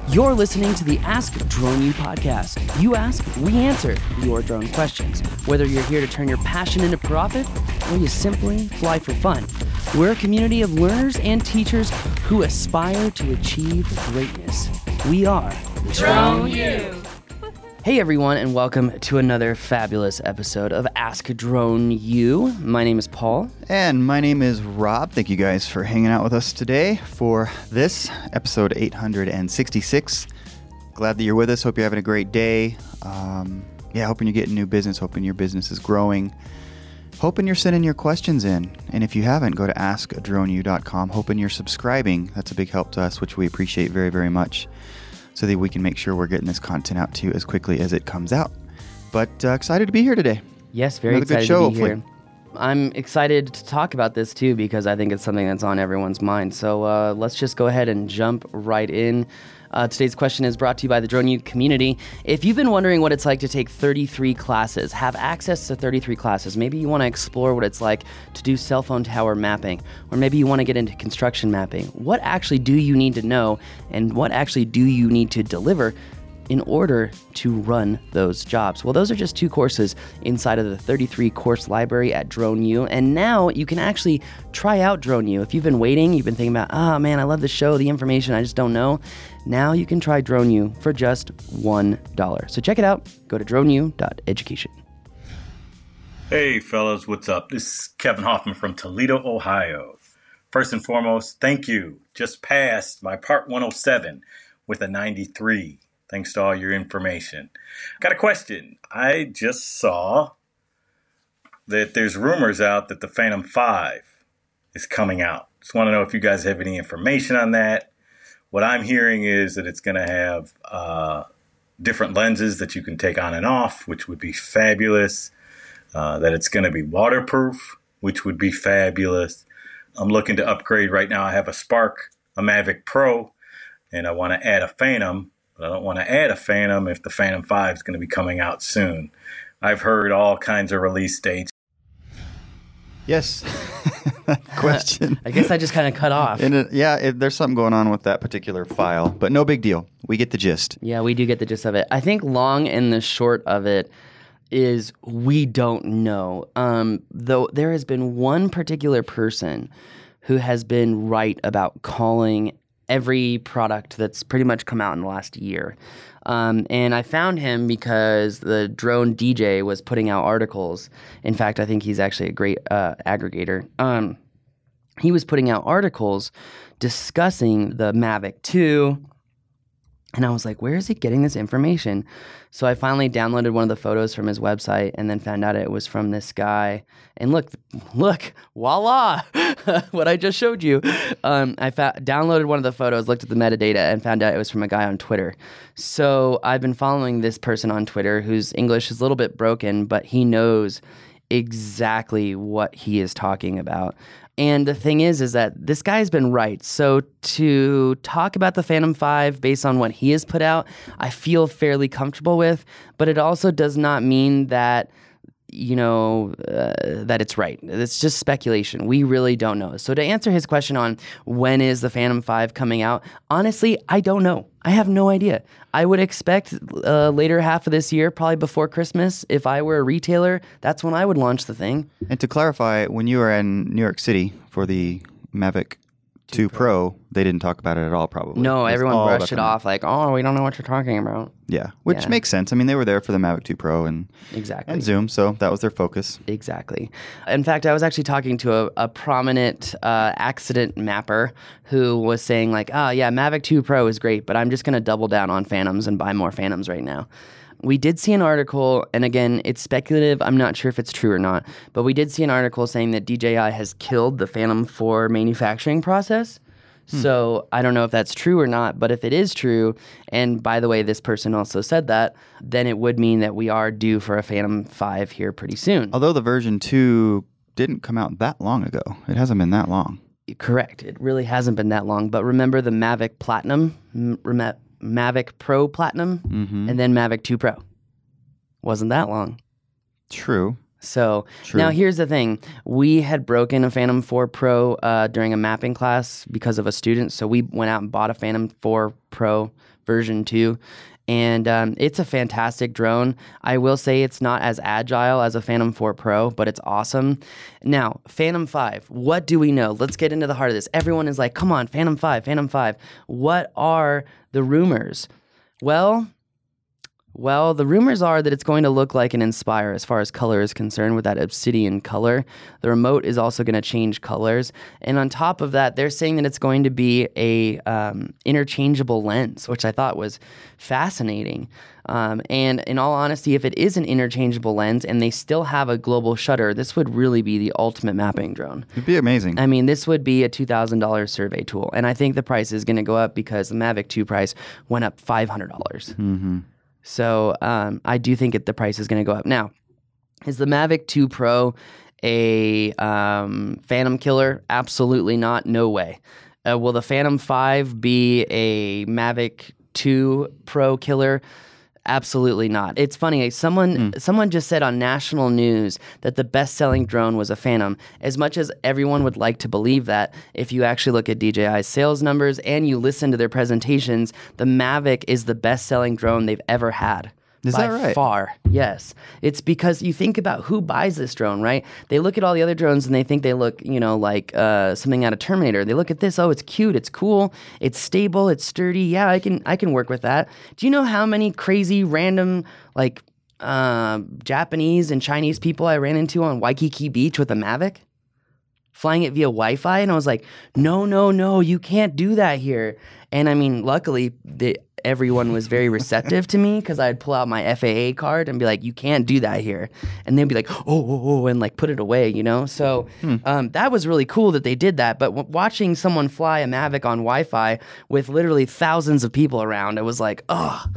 You're listening to the Ask Drone U podcast. You ask, we answer your drone questions. Whether you're here to turn your passion into profit or you simply fly for fun, we're a community of learners and teachers who aspire to achieve greatness. We are Drone U. Hey everyone, and welcome to another fabulous episode of Ask Drone U. My name is Paul. And my name is Rob. Thank you guys for hanging out with us today for this episode 866. Glad that you're with us. Hope you're having a great day. Hoping you're getting new business. Hoping your business is growing. Hoping you're sending your questions in. And if you haven't, go to askdroneu.com. Hoping you're subscribing. That's a big help to us, which we appreciate very, very much, so that we can make sure we're getting this content out to you as quickly as it comes out. But excited to be here today. Yes, very Another excited good show, to be here. I'm excited to talk about this too because I think it's something that's on everyone's mind. So let's just go ahead and jump right in. Today's question is brought to you by the Drone U community. If you've been wondering what it's like to take 33 classes, have access to 33 classes, maybe you want to explore what it's like to do cell phone tower mapping, or maybe you want to get into construction mapping, what actually do you need to know and what actually do you need to deliver in order to run those jobs? Well, those are just 2 courses inside of the 33 course library at Drone U. And now you can actually try out Drone U. If you've been waiting, you've been thinking about, oh man, I love the show, the information, I just don't know. Now you can try Drone U for just $1. So check it out. Go to droneu.education. Hey fellas, what's up? This is Kevin Hoffman from Toledo, Ohio. First and foremost, thank you. Just passed my Part 107 with a 93. Thanks to all your information. Got a question. I just saw that there's rumors out that the Phantom 5 is coming out. Just want to know if you guys have any information on that. What I'm hearing is that it's going to have different lenses that you can take on and off, which would be fabulous. That it's going to be waterproof, which would be fabulous. I'm looking to upgrade right now. I have a Spark, a Mavic Pro, and I want to add a Phantom. I don't want to add a Phantom if the Phantom 5 is going to be coming out soon. I've heard all kinds of release dates. Yes. Question. I guess I just kind of cut off. There's something going on with that particular file, but no big deal. We get the gist. Yeah, we do get the gist of it. I think long and the short of it is we don't know. Though there has been one particular person who has been right about calling every product that's pretty much come out in the last year. And I found him because the Drone DJ was putting out articles. In fact, I think he's actually a great aggregator. He was putting out articles discussing the Mavic 2. And I was like, where is he getting this information? So I finally downloaded one of the photos from his website and then found out it was from this guy. And look, voila, what I just showed you. I downloaded one of the photos, looked at the metadata, and found out it was from a guy on Twitter. So I've been following this person on Twitter whose English is a little bit broken, but he knows exactly what he is talking about. And the thing is that this guy's been right. So to talk about the Phantom 5 based on what he has put out, I feel fairly comfortable with, but it also does not mean that, that it's right. It's just speculation. We really don't know. So to answer his question on when is the Phantom 5 coming out, honestly, I don't know. I have no idea. I would expect later half of this year, probably before Christmas. If I were a retailer, that's when I would launch the thing. And to clarify, when you were in New York City for the Mavic 2 Pro, they didn't talk about it at all, probably. No, everyone brushed it off like, oh, we don't know what you're talking about. Yeah, which makes sense. I mean, they were there for the Mavic 2 Pro and Zoom, so that was their focus. Exactly. In fact, I was actually talking to a prominent accident mapper who was saying like, Mavic 2 Pro is great, but I'm just going to double down on Phantoms and buy more Phantoms right now. We did see an article, and again, it's speculative. I'm not sure if it's true or not, but we did see an article saying that DJI has killed the Phantom 4 manufacturing process. So I don't know if that's true or not, but if it is true, and by the way, this person also said that, then it would mean that we are due for a Phantom 5 here pretty soon. Although the version 2 didn't come out that long ago. It hasn't been that long. Correct. It really hasn't been that long. But remember the Mavic Platinum, Mavic Pro Platinum, and then Mavic 2 Pro. Wasn't that long. True. So True. now here's the thing. We had broken a Phantom 4 Pro during a mapping class because of a student. So we went out and bought a Phantom 4 Pro version 2. And it's a fantastic drone. I will say it's not as agile as a Phantom 4 Pro, but it's awesome. Now, Phantom 5, what do we know? Let's get into the heart of this. Everyone is like, come on, Phantom 5, Phantom 5. What are the rumors? Well, the rumors are that it's going to look like an Inspire as far as color is concerned with that obsidian color. The remote is also going to change colors. And on top of that, they're saying that it's going to be a interchangeable lens, which I thought was fascinating. And in all honesty, if it is an interchangeable lens and they still have a global shutter, this would really be the ultimate mapping drone. It'd be amazing. I mean, this would be a $2,000 survey tool. And I think the price is going to go up because the Mavic 2 price went up $500. Mm-hmm. So I do think the price is going to go up. Now, is the Mavic 2 Pro a Phantom killer? Absolutely not. No way. Will the Phantom 5 be a Mavic 2 Pro killer? Absolutely not. It's funny. Someone just said on national news that the best-selling drone was a Phantom. As much as everyone would like to believe that, if you actually look at DJI's sales numbers and you listen to their presentations, the Mavic is the best-selling drone they've ever had. Is that right? By far, yes. It's because you think about who buys this drone, right? They look at all the other drones and they think they look, like something out of Terminator. They look at this, oh, it's cute, it's cool, it's stable, it's sturdy. Yeah, I can work with that. Do you know how many crazy random Japanese and Chinese people I ran into on Waikiki Beach with a Mavic? Flying it via Wi-Fi, and I was like, no, you can't do that here. And I mean, luckily, everyone was very receptive to me because I'd pull out my FAA card and be like, you can't do that here. And they'd be like, oh, and like put it away, So that was really cool that they did that. But watching someone fly a Mavic on Wi-Fi with literally thousands of people around, it was like,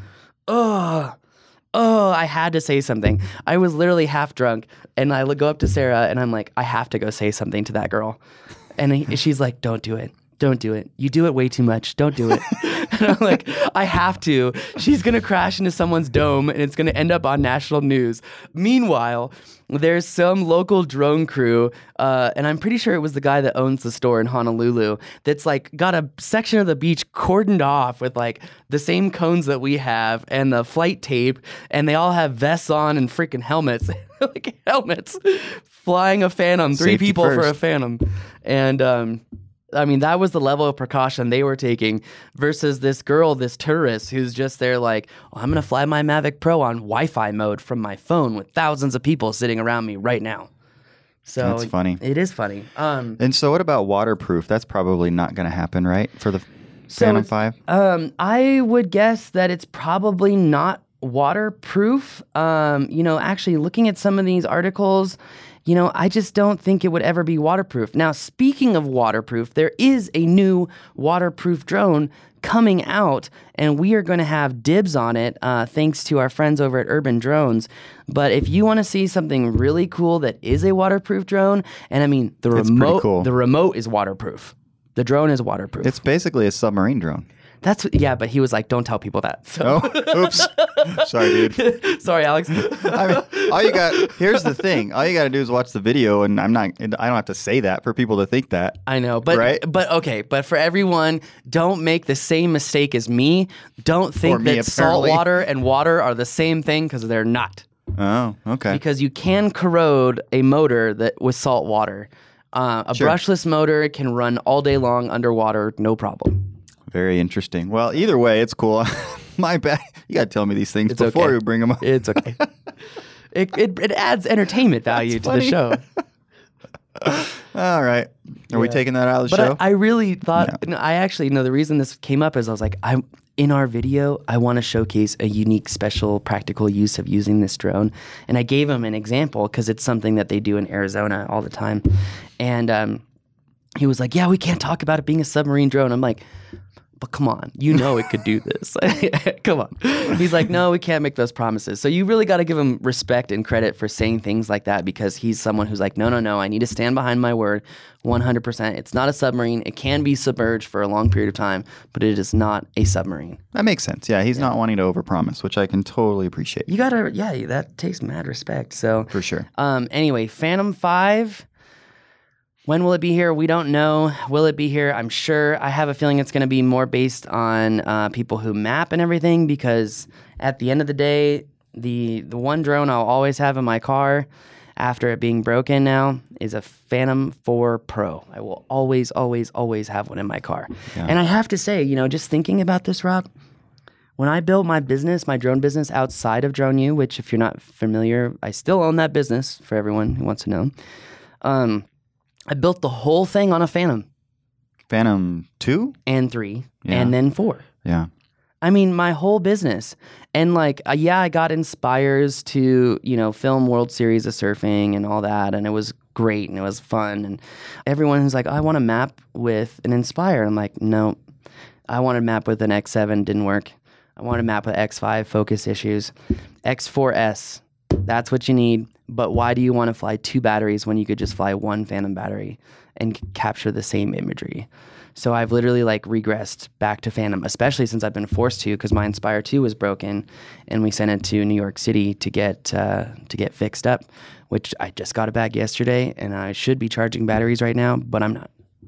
I had to say something. I was literally half drunk, and I go up to Sarah, and I'm like, I have to go say something to that girl. And she's like, don't do it. Don't do it. You do it way too much. Don't do it. And I'm like, I have to. She's going to crash into someone's dome, and it's going to end up on national news. Meanwhile, there's some local drone crew, and I'm pretty sure it was the guy that owns the store in Honolulu, that's like got a section of the beach cordoned off with like the same cones that we have and the flight tape, and they all have vests on and freaking helmets. Like helmets. Flying a Phantom. Three Safety people for first. a Phantom. And I mean, that was the level of precaution they were taking versus this girl, this tourist who's just there like, I'm going to fly my Mavic Pro on Wi-Fi mode from my phone with thousands of people sitting around me right now. So That's funny. It is funny. And so what about waterproof? That's probably not going to happen, right? For the Phantom 5? I would guess that it's probably not waterproof. Actually looking at some of these articles, I just don't think it would ever be waterproof. Now, speaking of waterproof, there is a new waterproof drone coming out, and we are going to have dibs on it thanks to our friends over at Urban Drones. But if you want to see something really cool that is a waterproof drone, and I mean, It's pretty cool. the remote is waterproof. The drone is waterproof. It's basically a submarine drone. But he was like, don't tell people that. So. Oh, oops. Sorry, dude. Sorry, Alex. I mean, here's the thing. All you got to do is watch the video, and I don't have to say that for people to think that. I know, but Right? but for everyone, don't make the same mistake as me. Don't think me, that salt apparently. water and water are the same thing, because they're not. Oh, okay. Because you can corrode a motor that with salt water. A Sure. brushless motor can run all day long underwater, no problem. Very interesting. Well, either way, it's cool. My bad. You got to tell me these things It's before okay. we bring them up. It's okay. It adds entertainment value to the funny. show. All right. Are we taking that out of the But show? I really thought, I actually, the reason this came up is I was like, in our video, I want to showcase a unique, special, practical use of using this drone. And I gave him an example because it's something that they do in Arizona all the time. And he was like, yeah, we can't talk about it being a submarine drone. I'm like, but come on, you know it could do this. Come on. He's like, no, we can't make those promises. So you really got to give him respect and credit for saying things like that, because he's someone who's like, no, I need to stand behind my word 100%. It's not a submarine. It can be submerged for a long period of time, but it is not a submarine. That makes sense. Yeah, he's not wanting to overpromise, which I can totally appreciate. You got to, that takes mad respect. So For sure. Anyway, Phantom 5. When will it be here? We don't know. Will it be here? I'm sure. I have a feeling it's going to be more based on people who map and everything, because at the end of the day, the one drone I'll always have in my car after it being broken now is a Phantom 4 Pro. I will always, always, always have one in my car. Yeah. And I have to say, just thinking about this, Rob, when I built my business, my drone business outside of Drone U, which if you're not familiar, I still own that business for everyone who wants to know. I built the whole thing on a Phantom. Phantom 2? And 3, Yeah. and then 4. Yeah. I mean, my whole business. And I got Inspires to, film World Series of Surfing and all that. And it was great and it was fun. And everyone who's like, I want to map with an Inspire. I'm like, no, I want to map with an X7. Didn't work. I want to map with X5 focus issues. X4S, that's what you need. But why do you want to fly 2 batteries when you could just fly 1 Phantom battery and capture the same imagery? So I've literally regressed back to Phantom, especially since I've been forced to, because my Inspire 2 was broken and we sent it to New York City to get fixed up, which I just got it back yesterday, and I should be charging batteries right now, but I'm not.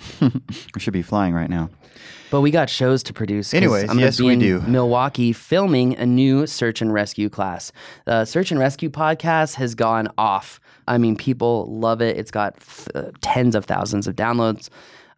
We should be flying right now. But we got shows to produce. Anyways, I'm gonna yes, be we in do. Milwaukee filming a new search and rescue class. The search and rescue podcast has gone off. I mean, people love it. It's got tens of thousands of downloads.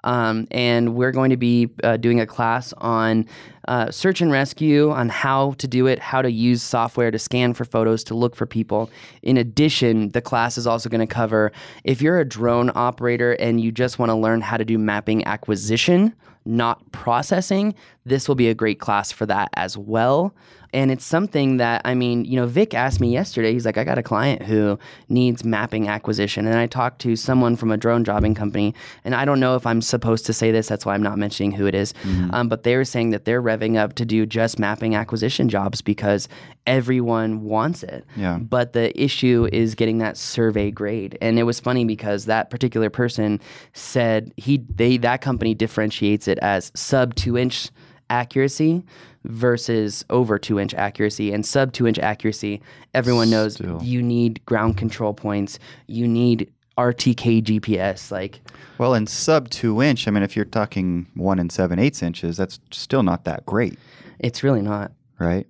And we're going to be doing a class on search and rescue, on how to do it, how to use software to scan for photos, to look for people. In addition, the class is also going to cover, if you're a drone operator and you just want to learn how to do mapping acquisition, not processing, this will be a great class for that as well. And it's something that, Vic asked me yesterday, he's like, I got a client who needs mapping acquisition. And I talked to someone from a drone jobbing company, and I don't know if I'm supposed to say this, that's why I'm not mentioning who it is. But they were saying that they're revving up to do just mapping acquisition jobs because everyone wants it. Yeah. But the issue is getting that survey grade. And it was funny because that particular person said that company differentiates it as sub 2-inch accuracy versus over 2-inch accuracy. And sub 2-inch accuracy, everyone knows you need ground control points, you need RTK GPS. Well, in sub 2-inch, if you're talking 1 7/8 inches, that's still not that great, It's really not. right?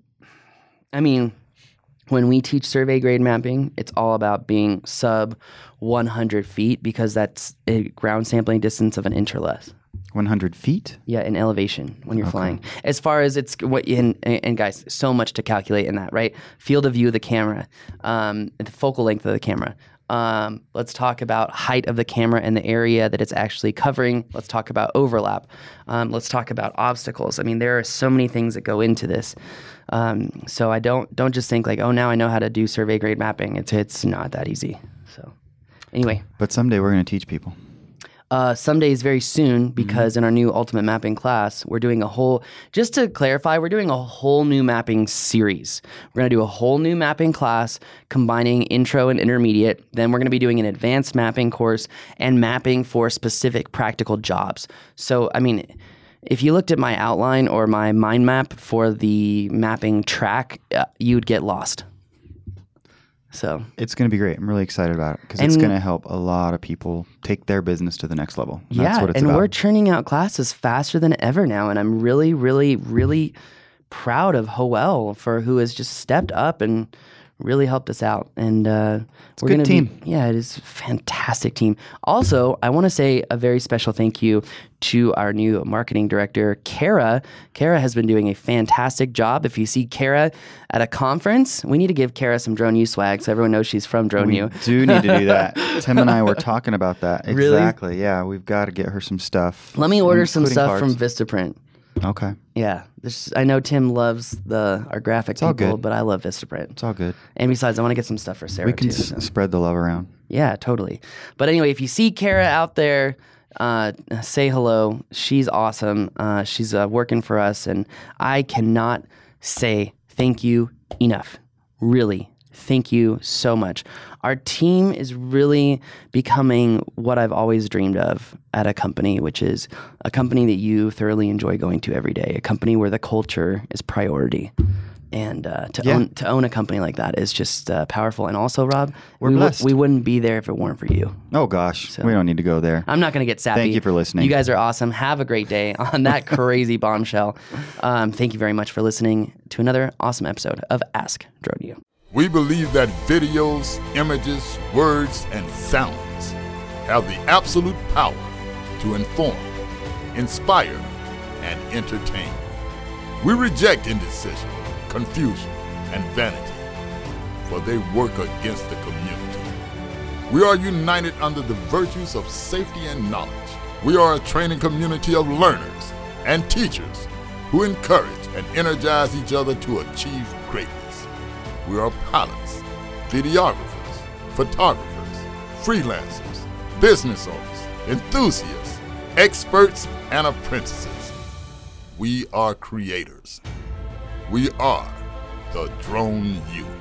When we teach survey grade mapping, it's all about being sub 100 feet, because that's a ground sampling distance of an inch or less. 100 feet? Yeah, in elevation when you're flying. As far as it's and guys, so much to calculate in that, right? Field of view of the camera, the focal length of the camera. Let's talk about height of the camera and the area that it's actually covering. Let's talk about overlap. Let's talk about obstacles. There are so many things that go into this. So I don't just think now I know how to do survey grade mapping. It's not that easy. So anyway. But someday we're going to teach people. Some days very soon, because in our new Ultimate Mapping class, we're doing just to clarify, we're doing a whole new mapping series. We're going to do a whole new mapping class combining intro and intermediate. Then we're going to be doing an advanced mapping course and mapping for specific practical jobs. So, if you looked at my outline or my mind map for the mapping track, you'd get lost. So it's going to be great. I'm really excited about it because it's going to help a lot of people take their business to the next level. That's what it's about. We're churning out classes faster than ever now, and I'm really, really, really proud of Hoel who has just stepped up and really helped us out. And it's a good team. It is a fantastic team. Also, I want to say a very special thank you to our new marketing director, Kara. Kara has been doing a fantastic job. If you see Kara at a conference, we need to give Kara some Drone U swag so everyone knows she's from Drone U. We do need to do that. Tim and I were talking about that. Really? Exactly. Yeah, we've got to get her some stuff. Let me order some stuff from Vistaprint. Okay. Yeah. I know Tim loves our graphic people, good. but I love Vistaprint. It's all good. And besides, I want to get some stuff for Sarah We can too. spread the love around. Yeah, totally. But anyway, if you see Kara out there, say hello. She's awesome. She's working for us, and I cannot say thank you enough. Really, thank you so much. Our team is really becoming what I've always dreamed of at a company, which is a company that you thoroughly enjoy going to every day, a company where the culture is priority. And to own a company like that is just powerful. And also, Rob, We're blessed. We wouldn't be there if it weren't for you. Oh, gosh. We don't need to go there. I'm not going to get sappy. Thank you for listening. You guys are awesome. Have a great day on that crazy bombshell. Thank you very much for listening to another awesome episode of Ask Drone U. We believe that videos, images, words, and sounds have the absolute power to inform, inspire, and entertain. We reject indecision, confusion, and vanity, for they work against the community. We are united under the virtues of safety and knowledge. We are a training community of learners and teachers who encourage and energize each other to achieve greatness. We are pilots, videographers, photographers, freelancers, business owners, enthusiasts, experts, and apprentices. We are creators. We are the Drone U.